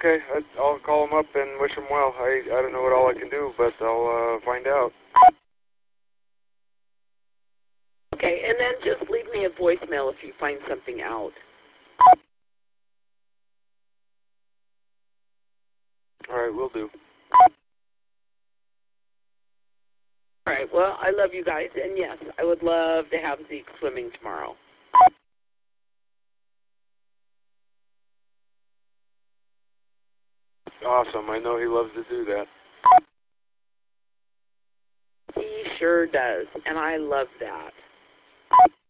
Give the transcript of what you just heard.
Okay, I'll call him up and wish him well. I don't know what all I can do, but I'll find out. Okay, and then just leave me a voicemail if you find something out. All right, will do. All right, well, I love you guys, and yes, I would love to have Zeke swimming tomorrow. Awesome. I know he loves to do that. He sure does, and I love that.